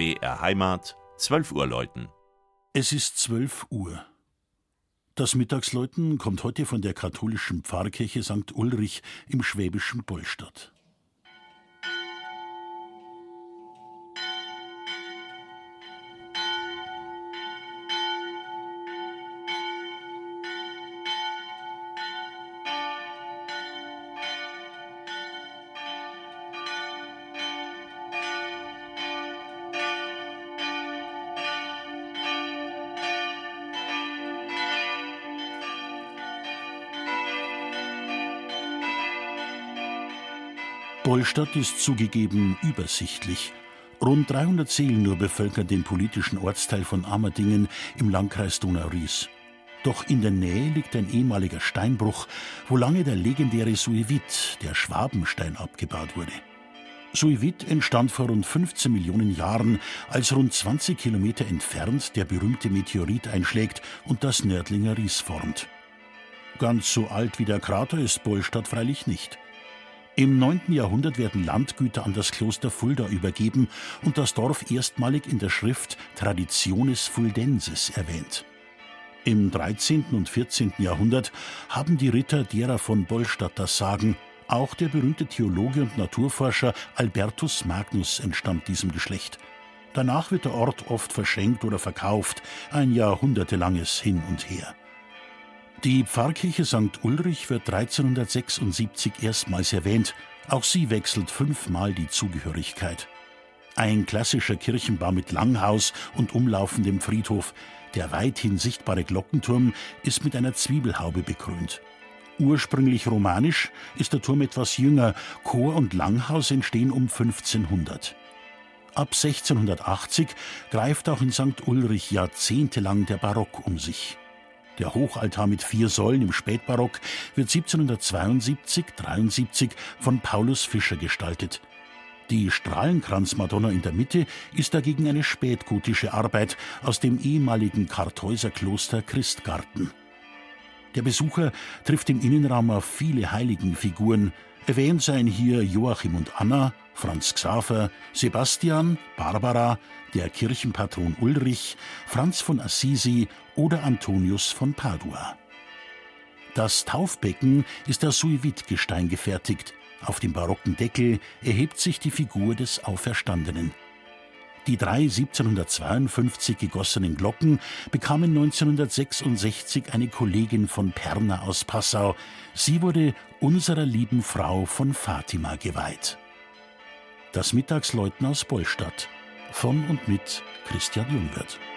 BR Heimat, 12 Uhr läuten. Es ist 12 Uhr. Das Mittagsläuten kommt heute von der katholischen Pfarrkirche St. Ulrich im schwäbischen Bollstadt. Bollstadt ist zugegeben übersichtlich. Rund 300 Seelen nur bevölkern den politischen Ortsteil von Amerdingen im Landkreis Donau-Ries. Doch in der Nähe liegt ein ehemaliger Steinbruch, wo lange der legendäre Suevit, der Schwabenstein, abgebaut wurde. Suevit entstand vor rund 15 Millionen Jahren, als rund 20 Kilometer entfernt der berühmte Meteorit einschlägt und das Nördlinger Ries formt. Ganz so alt wie der Krater ist Bollstadt freilich nicht. Im 9. Jahrhundert werden Landgüter an das Kloster Fulda übergeben und das Dorf erstmalig in der Schrift Traditiones Fuldenses erwähnt. Im 13. und 14. Jahrhundert haben die Ritter derer von Bollstadt das Sagen. Auch der berühmte Theologe und Naturforscher Albertus Magnus entstammt diesem Geschlecht. Danach wird der Ort oft verschenkt oder verkauft, ein jahrhundertelanges Hin und Her. Die Pfarrkirche St. Ulrich wird 1376 erstmals erwähnt. Auch sie wechselt 5-mal die Zugehörigkeit. Ein klassischer Kirchenbau mit Langhaus und umlaufendem Friedhof. Der weithin sichtbare Glockenturm ist mit einer Zwiebelhaube bekrönt. Ursprünglich romanisch ist der Turm etwas jünger. Chor und Langhaus entstehen um 1500. Ab 1680 greift auch in St. Ulrich jahrzehntelang der Barock um sich. Der Hochaltar mit 4 Säulen im Spätbarock wird 1772/73 von Paulus Fischer gestaltet. Die Strahlenkranzmadonna in der Mitte ist dagegen eine spätgotische Arbeit aus dem ehemaligen Kartäuserkloster Christgarten. Der Besucher trifft im Innenraum auf viele Heiligenfiguren. Erwähnt seien hier Joachim und Anna, Franz Xaver, Sebastian, Barbara, der Kirchenpatron Ulrich, Franz von Assisi oder Antonius von Padua. Das Taufbecken ist aus Suevit-Gestein gefertigt. Auf dem barocken Deckel erhebt sich die Figur des Auferstandenen. Die 3 1752 gegossenen Glocken bekamen 1966 eine Kollegin von Perna aus Passau. Sie wurde unserer lieben Frau von Fatima geweiht. Das Mittagsläuten aus Bollstadt von und mit Christian Jungwirth.